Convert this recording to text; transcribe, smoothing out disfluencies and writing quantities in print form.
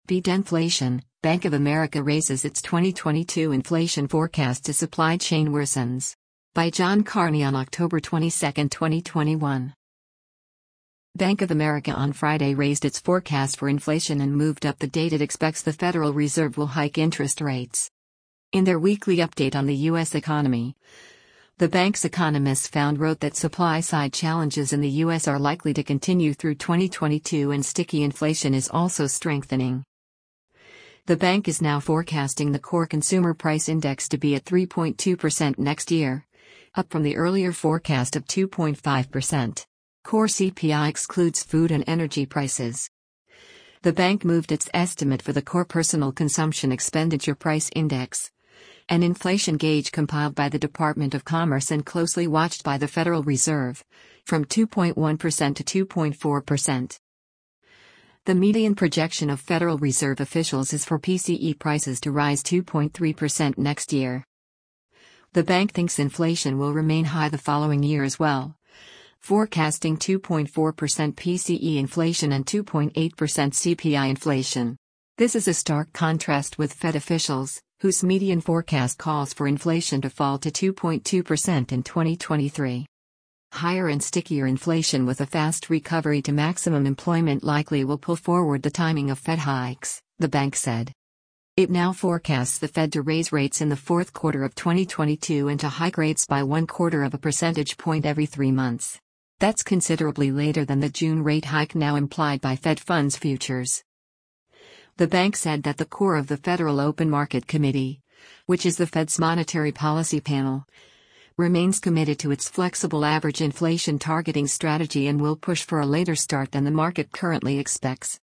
Beat inflation, Bank of America raises its 2022 inflation forecast as supply chain worsens. By John Carney on October 22, 2021. Bank of America on Friday raised its forecast for inflation and moved up the date it expects the Federal Reserve will hike interest rates. In their weekly update on the U.S. economy, the bank's economists wrote that supply-side challenges in the U.S. are likely to continue through 2022 and sticky inflation is also strengthening. The bank is now forecasting the core consumer price index to be at 3.2% next year, up from the earlier forecast of 2.5%. Core CPI excludes food and energy prices. The bank moved its estimate for the core personal consumption expenditure price index, an inflation gauge compiled by the Department of Commerce and closely watched by the Federal Reserve, from 2.1% to 2.4%. The median projection of Federal Reserve officials is for PCE prices to rise 2.3% next year. The bank thinks inflation will remain high the following year as well, forecasting 2.4% PCE inflation and 2.8% CPI inflation. This is a stark contrast with Fed officials, whose median forecast calls for inflation to fall to 2.2% in 2023. Higher and stickier inflation with a fast recovery to maximum employment likely will pull forward the timing of Fed hikes, the bank said. It now forecasts the Fed to raise rates in the fourth quarter of 2022 and to hike rates by 0.25 of a percentage point every 3 months. That's considerably later than the June rate hike now implied by Fed funds futures. The bank said that the core of the Federal Open Market Committee, which is the Fed's monetary policy panel, remains committed to its flexible average inflation targeting strategy and will push for a later start than the market currently expects.